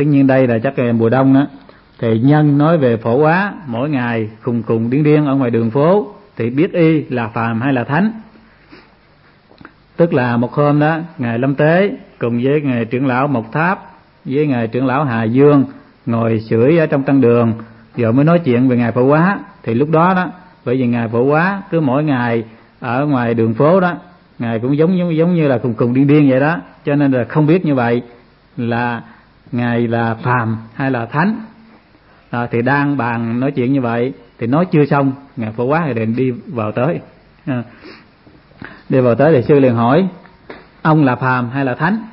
tất nhiên đây là chắc là mùa đông đó, thì nhân nói về Phổ Hóa mỗi ngày khùng khùng điên điên ở ngoài đường phố thì biết y là phàm hay là thánh. Tức là một hôm đó ngài Lâm Tế cùng với ngài trưởng lão Mộc Tháp với ngài trưởng lão Hà Dương ngồi sưởi ở trong tăng đường, giờ mới nói chuyện về ngài Phổ Hóa. Thì lúc đó đó, bởi vì ngài Phổ Hóa cứ mỗi ngày ở ngoài đường phố đó, ngài cũng giống như là khùng khùng điên điên vậy đó, cho nên là không biết như vậy là ngài là phàm hay là thánh. Thì đang bàn nói chuyện như vậy thì nói chưa xong, ngài Phổ Hóa thì liền đi vào tới. Đi vào tới thì sư liền hỏi ông là phàm hay là thánh.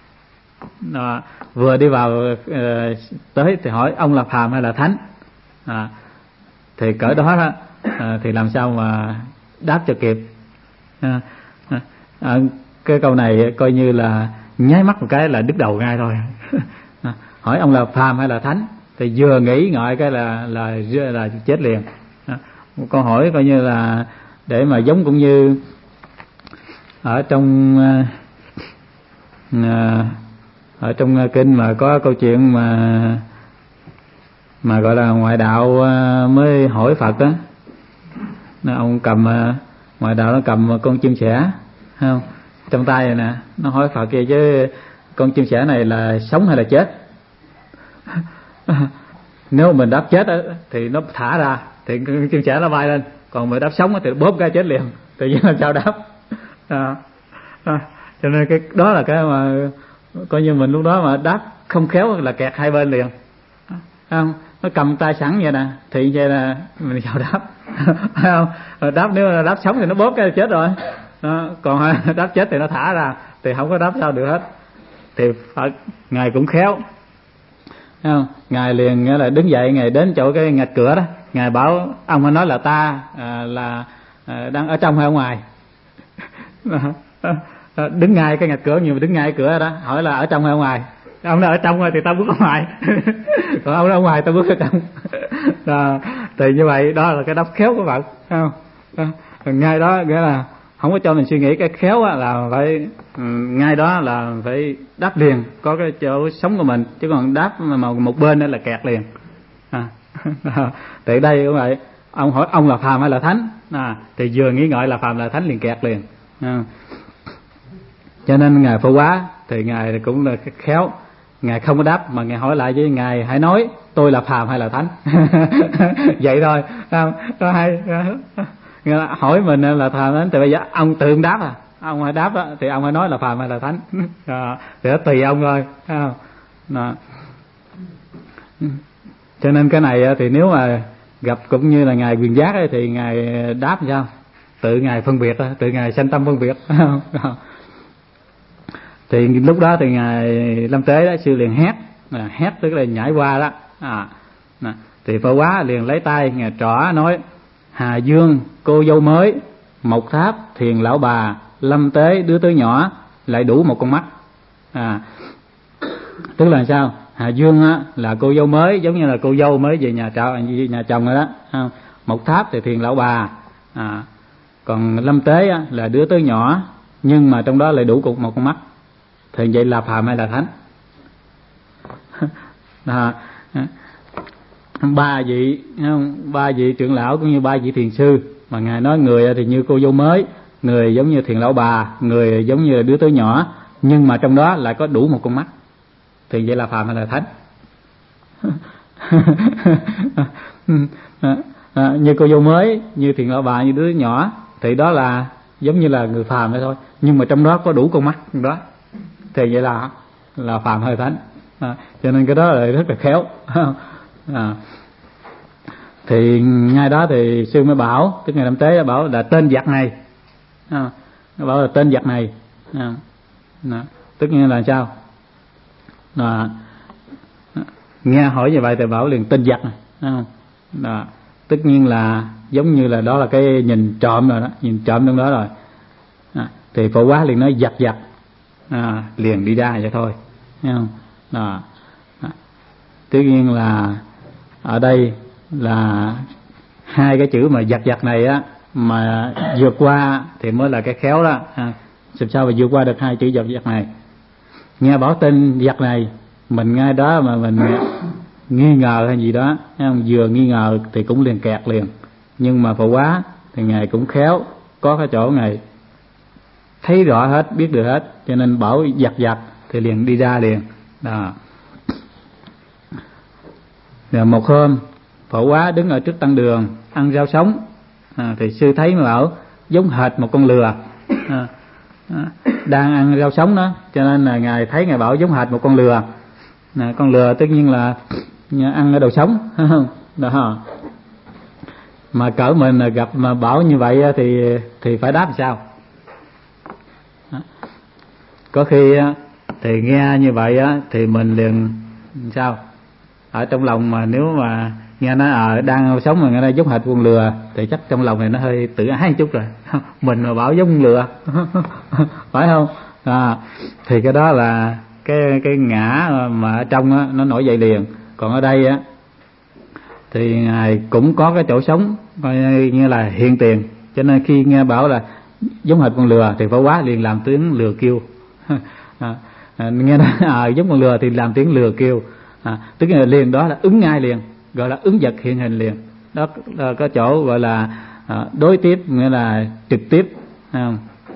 Vừa đi vào tới thì hỏi ông là phàm hay là thánh. Thì cỡ đó đó thì làm sao mà đáp cho kịp. Cái câu này coi như là nháy mắt một cái là đứt đầu ngay thôi. Hỏi ông là phàm hay là thánh thì vừa nghĩ ngợi cái là chết liền. Một câu hỏi coi như là để mà giống cũng như ở trong kinh mà có câu chuyện mà gọi là ngoại đạo mới hỏi Phật đó. Ông cầm ngoại đạo nó cầm con chim sẻ không trong tay này nè, nó hỏi Phật kia chứ con chim sẻ này là sống hay là chết. Nếu mình đáp chết thì nó thả ra thì con chim sẻ nó bay lên, còn mình đáp sống thì bóp cái chết liền, tự nhiên làm sao đáp. Cho nên cái đó là cái mà coi như mình lúc đó mà đáp không khéo là kẹt hai bên liền. Không, nó cầm tay sẵn vậy nè thì vậy là mình sao đáp. Không, đáp nếu là đáp sống thì nó bóp cái chết rồi. Còn đáp chết thì nó thả ra thì không có đáp sao được hết. Thì Phật ngài cũng khéo. Không, ngài liền nghĩa là đứng dậy, ngài đến chỗ cái ngạch cửa đó, ngài bảo ông hay nói là ta là đang ở trong hay ở ngoài. Đứng ngay cái ngạch cửa, nhiều mà đứng ngay cái cửa đó, hỏi là ở trong hay ở ngoài. Ông nói ở trong rồi thì tao bước ở ngoài. Còn ông nói ở ngoài tao bước ở trong. Thì như vậy đó là cái đáp khéo của Phật. Không? Ngay đó nghĩa là không có cho mình suy nghĩ, cái khéo là phải ngay đó là phải đáp liền, có cái chỗ sống của mình, chứ còn đáp mà một bên đó là kẹt liền. Thì đây cũng vậy, ông hỏi ông là phàm hay là thánh, thì vừa nghĩ ngợi là phàm là thánh liền kẹt liền. Cho nên ngài Phổ Hóa thì ngài cũng là khéo, ngài không có đáp mà ngài hỏi lại với ngài, hãy nói tôi là phàm hay là thánh. Vậy thôi, không có hay. Hỏi mình là phàm thánh thì bây giờ ông tự đáp ông hãy đáp đó, thì ông hãy nói là phàm hay là thánh. Thì đó tùy ông thôi. Cho nên cái này thì nếu mà gặp cũng như là ngài Quyền Giác ấy, thì ngài đáp sao tự ngài phân biệt, tự ngài sanh tâm phân biệt. Thì lúc đó thì ngài Lâm Tế đó, sư liền hét tức là nhảy qua đó. Thì Phổ Hóa liền lấy tay ngài trỏ nói: Hà Dương cô dâu mới, Mộc Tháp thiền lão bà, Lâm Tế đứa tới nhỏ, lại đủ một con mắt. Tức là sao? Hà Dương á, là cô dâu mới, giống như là cô dâu mới về nhà chồng rồi đó. Mộc Tháp thì thiền lão bà, còn Lâm Tế á, là đứa tới nhỏ, nhưng mà trong đó lại đủ một con mắt. Thì vậy là phàm hay là thánh? Ba vị trưởng lão cũng như ba vị thiền sư, mà ngài nói người thì như cô dâu mới, người giống như thiền lão bà, người giống như là đứa tới nhỏ, nhưng mà trong đó lại có đủ một con mắt. Thì vậy là phàm hay là thánh? Như cô dâu mới, như thiền lão bà, như đứa nhỏ thì đó là giống như là người phàm thôi, nhưng mà trong đó có đủ con mắt đó, thì vậy là phàm hay thánh. Cho nên cái đó là rất là khéo. Thì ngay đó thì sư mới bảo, tức ngày Lâm Tế bảo là tên vật này, nó bảo là tên vật này, tức như là sao? Nghe hỏi như vậy thì bảo liền tên vật này, tất nhiên là giống như là đó là cái nhìn trộm rồi đó, nhìn trộm trong đó rồi. Thì Phổ Hóa liền nói giặt liền đi ra vậy thôi, thấy không? Tất nhiên là ở đây là hai cái chữ mà giặt này á, mà vượt qua thì mới là cái khéo đó. Sao mà vượt qua được hai chữ giặt này? Nghe bảo tên giặt này mình ngay đó mà mình nghi ngờ hay gì đó, không? Vừa nghi ngờ thì cũng liền kẹt liền. Nhưng mà Phổ Hóa thì ngài cũng khéo, có cái chỗ ngài thấy rõ hết, biết được hết, cho nên bảo giặt giặt thì liền đi ra liền. Đó. Rồi một hôm Phổ Hóa đứng ở trước tăng đường ăn rau sống, thì sư thấy mà bảo giống hệt một con lừa, đang ăn rau sống đó, cho nên là ngài thấy ngài bảo giống hệt một con lừa. Con lừa tất nhiên là ăn ở đồ sống, đó. Mà cỡ mình là gặp mà bảo như vậy thì phải đáp sao? Có khi thì nghe như vậy thì mình liền sao? Ở trong lòng mà nếu mà nghe nó đang sống mà nghe nó giống hệt con lừa thì chắc trong lòng này nó hơi tự ái một chút rồi. Mình mà bảo giống con lừa phải không? Thì cái đó là cái ngã mà ở trong nó nổi dậy liền. Còn ở đây thì ngài cũng có cái chỗ sống coi như là hiện tiền, cho nên khi nghe bảo là giống hệt con lừa thì Phổ Hóa liền làm tiếng lừa kêu. Nghe nói giống con lừa thì làm tiếng lừa kêu, tức là liền đó là ứng ngay liền, gọi là ứng vật hiện hình liền. Đó là có chỗ gọi là đối tiếp, nghĩa là trực tiếp, không?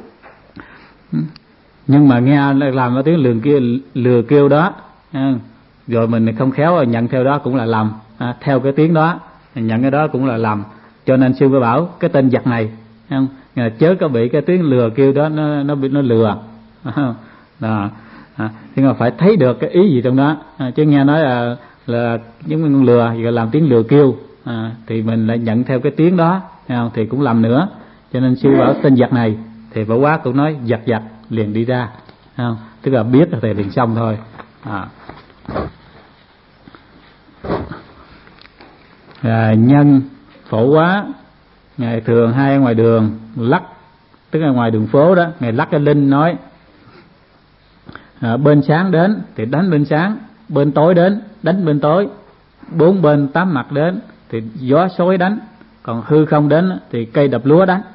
Nhưng mà nghe làm cái tiếng lừa kêu đó, rồi mình không khéo nhận theo đó cũng là lầm, theo cái tiếng đó nhận cái đó cũng là lầm. Cho nên sư mới bảo cái tên giặc này, không, chớ có bị cái tiếng lừa kêu đó nó lừa. Đó. Nhưng mà phải thấy được cái ý gì trong đó, chứ nghe nói là giống như con lừa thì làm tiếng lừa kêu, thì mình lại nhận theo cái tiếng đó, không? Thì cũng lầm nữa. Cho nên sư bảo tên giặc này thì Phổ Hóa cũng nói giặc liền đi ra, không? Tức là biết thì liền xong thôi. Nhân Phổ Hóa ngài thường hay ở ngoài đường lắc, tức là ngoài đường phố đó, ngài lắc cái linh nói bên sáng đến thì đánh bên sáng, bên tối đến đánh bên tối, bốn bên tám mặt đến thì gió xối đánh, còn hư không đến thì cây đập lúa đánh.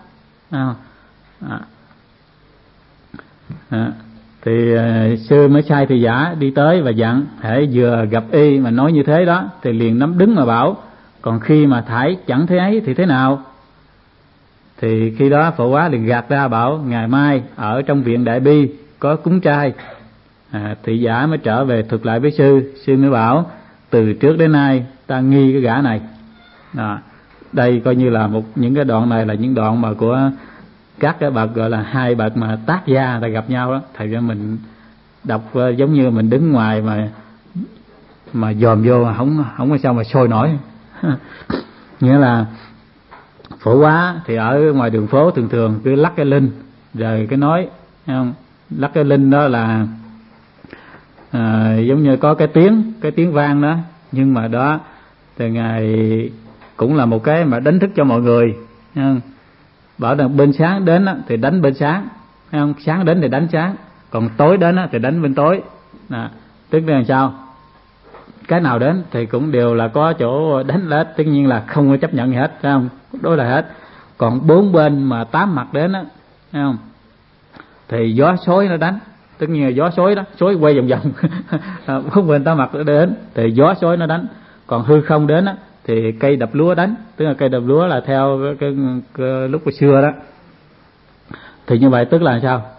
Thì sư mới sai thị giả đi tới và dặn hễ vừa gặp y mà nói như thế đó thì liền nắm đứng mà bảo, còn khi mà thải chẳng thế ấy thì thế nào? Thì khi đó Phổ Hóa liền gạt ra bảo ngày mai ở trong viện Đại Bi có cúng trai. Thị giả mới trở về thuật lại với sư. Sư mới bảo từ trước đến nay ta nghi cái gã này. Đây coi như là những cái đoạn này là những đoạn mà của các cái bậc gọi là hai bậc mà tác gia ta gặp nhau đó. Thật ra mình đọc giống như mình đứng ngoài mà dòm vô mà không có sao mà sôi nổi. Nghĩa là Phổ Hóa thì ở ngoài đường phố thường cứ lắc cái linh rồi cái nói, không? Lắc cái linh đó là giống như có cái tiếng vang đó, nhưng mà đó thì ngài cũng là một cái mà đánh thức cho mọi người, không? Bảo rằng bên sáng đến thì đánh bên sáng, không? Sáng đến thì đánh sáng, còn tối đến thì đánh bên tối. Tức là sao? Cái nào đến thì cũng đều là có chỗ đánh hết, tất nhiên là không có chấp nhận gì hết, phải không? Đối là hết. Còn bốn bên mà tám mặt đến á, thấy không? Thì gió xối nó đánh, tất nhiên là gió xối đó, xối quay vòng vòng. Bốn bên tám mặt đến thì gió xối nó đánh, còn hư không đến á thì cây đập lúa đánh, tức là cây đập lúa là theo cái lúc hồi xưa đó. Thì như vậy tức là sao?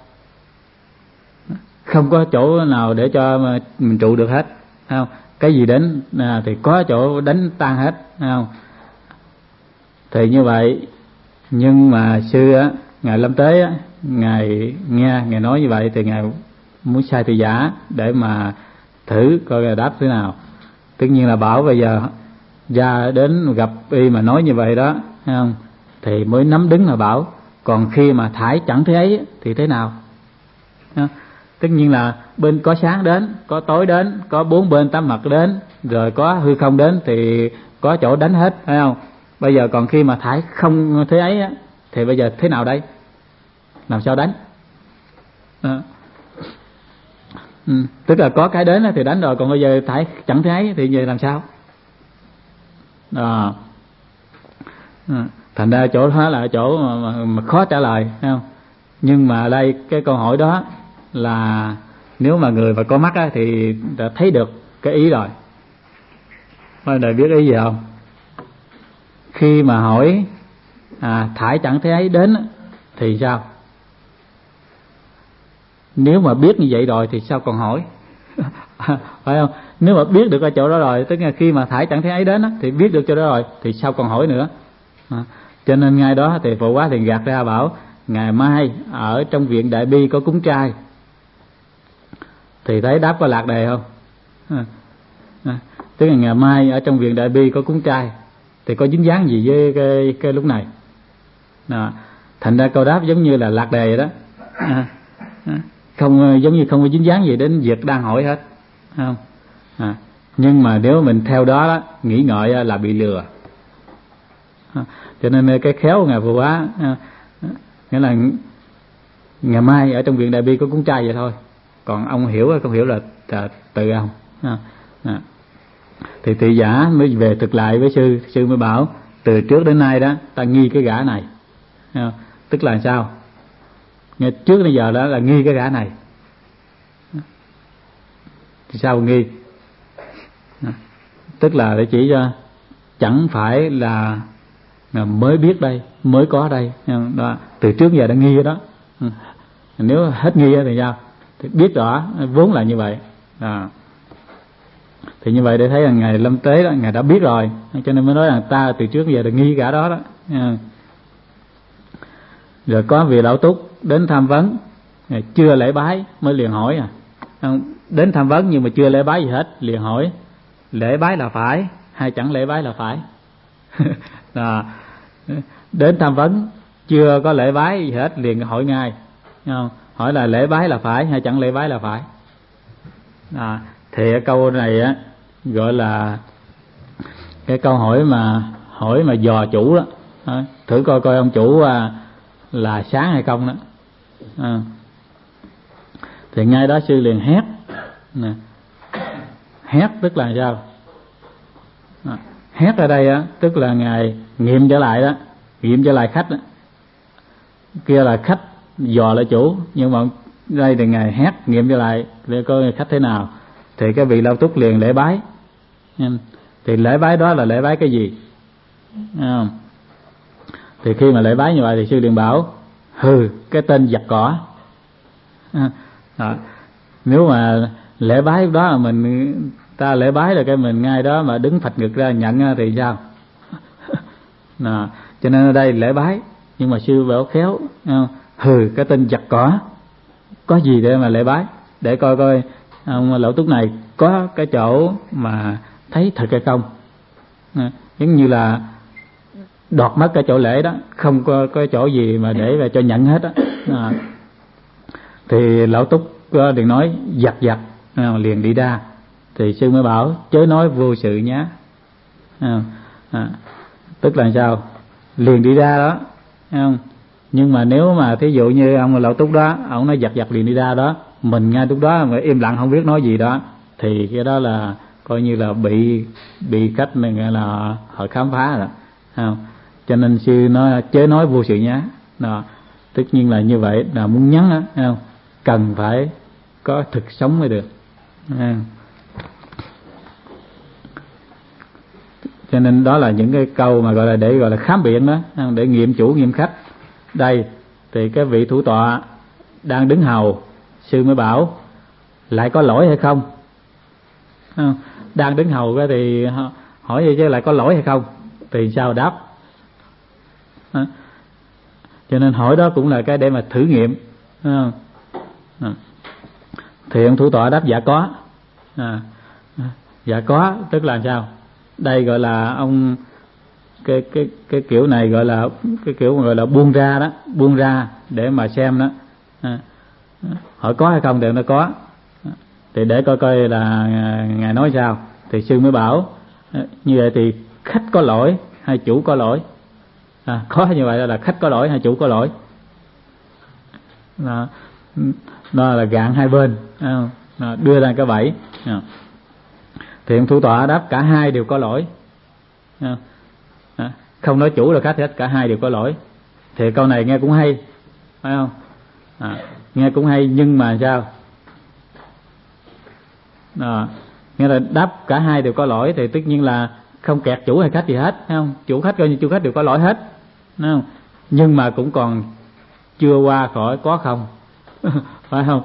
Không có chỗ nào để cho mình trụ được hết, không? Cái gì đến thì có chỗ đánh tan hết, không? Thì như vậy, nhưng mà sư ngài Lâm Tế ngài nghe ngài nói như vậy thì ngài muốn sai thị giả để mà thử coi là đáp thế nào. Tất nhiên là bảo bây giờ ra đến gặp y mà nói như vậy đó, không? Thì mới nắm đứng mà bảo, còn khi mà thải chẳng thế ấy thì thế nào? Tất nhiên là bên có sáng đến, có tối đến, có bốn bên tám mặt đến, rồi có hư không đến thì có chỗ đánh hết, phải không? Bây giờ còn khi mà thải không thế ấy thì bây giờ thế nào đây? Làm sao đánh? Tức là có cái đến thì đánh rồi, còn bây giờ thải chẳng thế ấy thì giờ làm sao? Thành ra chỗ đó là chỗ mà khó trả lời, thấy không? Nhưng mà đây cái câu hỏi đó là nếu mà người mà có mắt á, thì đã thấy được cái ý rồi. Mọi người biết ý gì không? Khi mà hỏi thải chẳng thấy ấy đến thì sao? Nếu mà biết như vậy rồi thì sao còn hỏi? Phải không? Nếu mà biết được ở chỗ đó rồi, tức là khi mà thải chẳng thấy ấy đến thì biết được chỗ đó rồi thì sao còn hỏi nữa? Cho nên ngay đó thì Phổ Quá thì gạt ra bảo ngày mai ở trong viện Đại Bi có cúng trai. Thì thấy đáp có lạc đề không? Tức là ngày mai ở trong viện Đại Bi có cúng trai thì có dính dáng gì với cái lúc này? Thành ra câu đáp giống như là lạc đề vậy đó. Không, giống như không có dính dáng gì đến việc đang hỏi hết, không? Nhưng mà nếu mình theo đó, nghĩ ngợi là bị lừa. Cho nên cái khéo Ngài Phổ Quá nghĩa là ngày mai ở trong viện Đại Bi có cúng chay vậy thôi, còn ông hiểu hay không hiểu là tự ông. Thì thị giả mới về thực lại với sư mới bảo từ trước đến nay đó ta nghi cái gã này. Tức là sao? Nghe trước đến giờ đó là nghi cái gã này. Thì sao nghi? Tức là để chỉ cho chẳng phải là mới biết đây, mới có đây đó, từ trước giờ đã nghi cái đó. Nếu hết nghi thì sao? Thì biết rõ vốn là như vậy. Thì như vậy để thấy là Ngài Lâm Tế đó, Ngài đã biết rồi, cho nên mới nói là ta từ trước giờ đã nghi cả đó đó. Rồi có vị Lão Túc đến tham vấn, chưa lễ bái mới liền hỏi đến tham vấn nhưng mà chưa lễ bái gì hết, liền hỏi lễ bái là phải hay chẳng lễ bái là phải? Đến tham vấn chưa có lễ bái gì hết liền hỏi ngay, hỏi là lễ bái là phải hay chẳng lễ bái là phải? Thì cái câu này á gọi là cái câu hỏi mà dò chủ đó. Thử coi coi ông chủ là sáng hay không đó. Thì ngay đó sư liền hét. Hét tức là sao? Hét ở đây á tức là Ngài nghiệm trở lại đó, nghiệm trở lại khách đó. Kia là khách dò lại chủ, nhưng mà đây thì Ngài hét nghiệm trở lại để coi khách thế nào. Thì cái vị Lão Túc liền lễ bái. Thì lễ bái đó là lễ bái cái gì? Thì khi mà lễ bái như vậy thì sư liền bảo hừ cái tên giặt cỏ. Nếu mà lễ bái đó là ta lễ bái là cái mình ngay đó mà đứng phạch ngực ra nhận thì sao? Cho nên ở đây lễ bái, nhưng mà sư bảo khéo hừ cái tên giặt cỏ, có gì để mà lễ bái, để coi coi ông Lão Túc này có cái chỗ mà thấy thật hay không. Giống như là đọt mất cái chỗ lễ đó, không có chỗ gì mà để cho nhận hết á. Thì Lão Túc liền nói giặt liền đi ra. Thì sư mới bảo chớ nói vô sự nhá. Tức là sao? Liền đi ra đó, thấy không? Nhưng mà nếu mà thí dụ như ông Lão Túc đó, ông nói giặt liền đi ra đó, mình ngay lúc đó mà im lặng không biết nói gì đó, thì cái đó là coi như là bị cách này là họ khám phá rồi, không? Cho nên sư nói chớ nói vô sự nhá. Tất nhiên là như vậy, là muốn nhắn đó, không? Cần phải có thực sống mới được. Cho nên đó là những cái câu mà gọi là để gọi là khám biện đó, để nghiệm chủ nghiệm khách. Đây thì cái vị thủ tọa đang đứng hầu, sư mới bảo lại có lỗi hay không? Đang đứng hầu cái thì hỏi gì chứ lại có lỗi hay không? Thì sao đáp? Cho nên hỏi đó cũng là cái để mà thử nghiệm. Thì ông thủ tọa đáp dạ có. Dạ có tức là sao? Đây gọi là ông cái kiểu này gọi là cái kiểu mà gọi là buông ra đó, buông ra để mà xem đó. Hỏi có hay không thì nó có. Thì để coi coi là Ngài nói sao. Thì sư mới bảo như vậy thì khách có lỗi hay chủ có lỗi? Có như vậy là khách có lỗi hay chủ có lỗi? Nó là gạn hai bên, đưa ra cái bẫy. Thì ông thủ tọa đáp cả hai đều có lỗi. Không nói chủ là khách hết, cả hai đều có lỗi. Thì câu này nghe cũng hay, phải không? Nghe cũng hay, nhưng mà sao? Nghĩa là đáp cả hai đều có lỗi thì tất nhiên là không kẹt chủ hay khách gì hết, thấy không? Chủ khách coi như chủ khách đều có lỗi hết, thấy không? Nhưng mà cũng còn chưa qua khỏi có không phải không?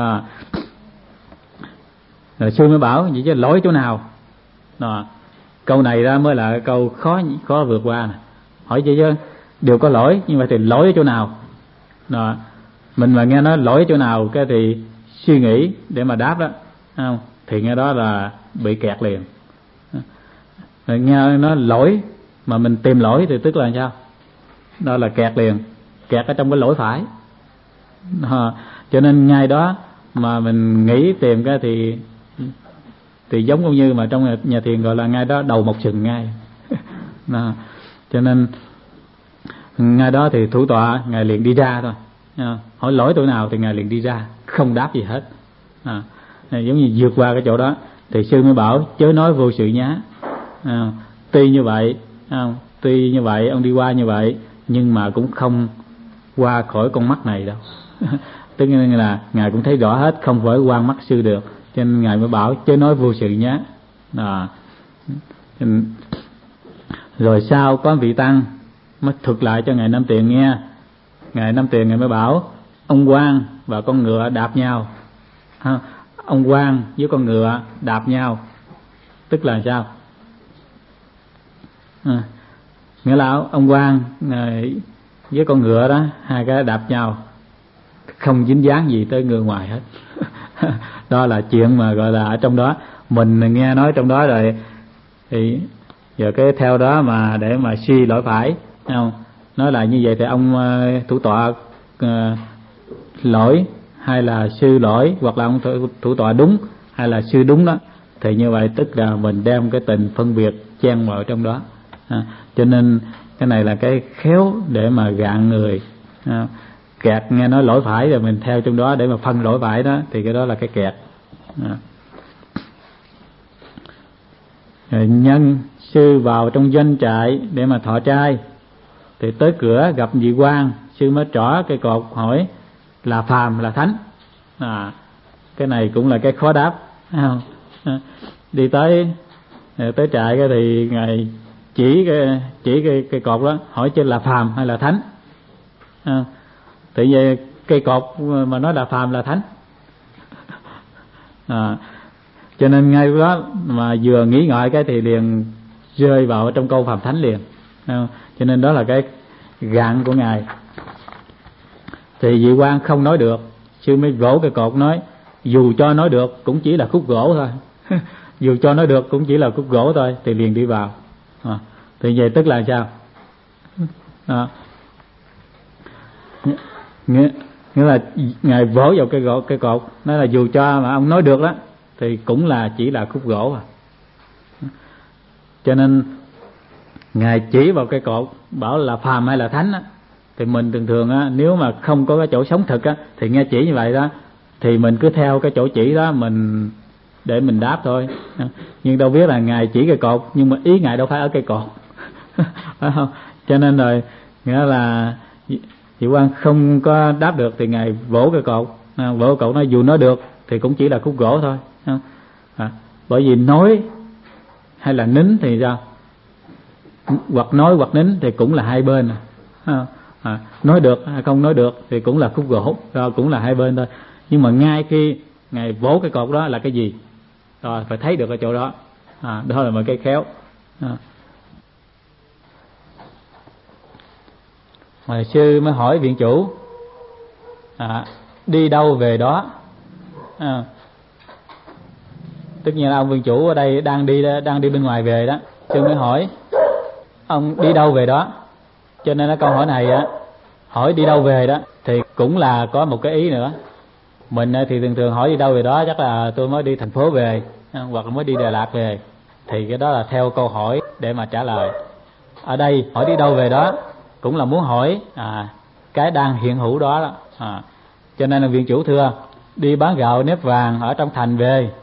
Rồi sư mới bảo vậy chứ lỗi chỗ nào? Câu này ra mới là câu khó vượt qua nè. Hỏi vậy chứ đều có lỗi, nhưng mà thì lỗi ở chỗ nào? Mình mà nghe nói lỗi ở chỗ nào cái thì suy nghĩ để mà đáp đó, không? Thì nghe đó là bị kẹt liền. Rồi nghe nó lỗi mà mình tìm lỗi thì tức là sao? Đó là kẹt liền, kẹt ở trong cái lỗi phải. Cho nên ngay đó mà mình nghĩ tìm cái thì giống như mà trong nhà thiền gọi là ngay đó đầu một sừng ngay. Cho nên ngay đó thì thủ tọa ngài liền đi ra thôi. Hỏi lỗi chỗ nào thì ngài liền đi ra, không đáp gì hết. Giống như vượt qua cái chỗ đó thì sư mới bảo chớ nói vô sự nhá. Tuy như vậy, tuy như vậy ông đi qua như vậy nhưng mà cũng không qua khỏi con mắt này đâu. Tức là ngài cũng thấy rõ hết, không phải qua mắt sư được, cho nên ngài mới bảo chớ nói vô sự nhá. Rồi sau có vị tăng mới thuật lại cho ngài Nam Tiền nghe. Ngài Nam Tiền ngài mới bảo ông quan và con ngựa đạp nhau. Ông quan với con ngựa đạp nhau tức là sao? Nghĩa là ông quan với con ngựa đó, hai cái đạp nhau không dính dáng gì tới người ngoài hết. Đó là chuyện mà gọi là ở trong đó mình nghe nói trong đó rồi thì giờ cái theo đó mà để mà suy lỗi phải, không? Nói là như vậy thì ông thủ tọa lỗi hay là sư lỗi, hoặc là ông thủ tọa đúng hay là sư đúng đó, thì như vậy tức là mình đem cái tình phân biệt chen vào trong đó. Cho nên cái này là cái khéo để mà gạn người. Kẹt nghe nói lỗi phải rồi mình theo trong đó để mà phân lỗi phải đó, thì cái đó là cái kẹt. Rồi nhân sư vào trong doanh trại để mà thọ trai, thì tới cửa gặp vị quan, sư mới trỏ cây cột hỏi là phàm là thánh. Cái này cũng là cái khó đáp, thấy không? Đi tới trại cái thì ngài chỉ cây cột đó, hỏi trên là phàm hay là thánh. Tự nhiên cây cột mà nói là phàm là thánh. Cho nên ngay lúc đó mà vừa nghĩ ngợi cái thì liền rơi vào trong câu phàm thánh liền. Cho nên đó là cái gạn của ngài. Thì vị quan không nói được, sư mới vỗ cây cột nói dù cho nói được cũng chỉ là khúc gỗ thôi. Dù cho nói được cũng chỉ là khúc gỗ thôi, thì liền đi vào. Thì vậy tức là sao? Nghĩa là ngài vỗ vào cây cột nói là dù cho mà ông nói được đó thì cũng là chỉ là khúc gỗ. Cho nên ngài chỉ vào cây cột bảo là phàm hay là thánh á, thì mình thường thường á, nếu mà không có cái chỗ sống thực á, thì nghe chỉ như vậy đó thì mình cứ theo cái chỗ chỉ đó mình để mình đáp thôi. Nhưng đâu biết là ngài chỉ cây cột nhưng mà ý ngài đâu phải ở cây cột. Phải không? Cho nên rồi nghĩa là vị quan không có đáp được thì ngài vỗ cây cột, vỗ cột nói dù nói được thì cũng chỉ là khúc gỗ thôi. Bởi vì nói hay là nín thì sao? Hoặc nói hoặc nín thì cũng là hai bên. Nói được hay không nói được thì cũng là khúc gỗ, cũng là hai bên thôi. Nhưng mà ngay khi ngài vỗ cái cột đó là cái gì? Rồi phải thấy được ở chỗ đó. Đó là một cái khéo. Mà sư mới hỏi viện chủ đi đâu về đó. Tất nhiên là ông viện chủ ở đây đang đi bên ngoài về đó. Sư mới hỏi ông đi đâu về đó. Cho nên cái câu hỏi này á, hỏi đi đâu về đó thì cũng là có một cái ý nữa. Mình thì thường thường hỏi đi đâu về đó chắc là tôi mới đi thành phố về, hoặc là mới đi Đà Lạt về, thì cái đó là theo câu hỏi để mà trả lời. Ở đây hỏi đi đâu về đó cũng là muốn hỏi cái đang hiện hữu đó. Cho nên là viện chủ thưa đi bán gạo nếp vàng ở trong thành về.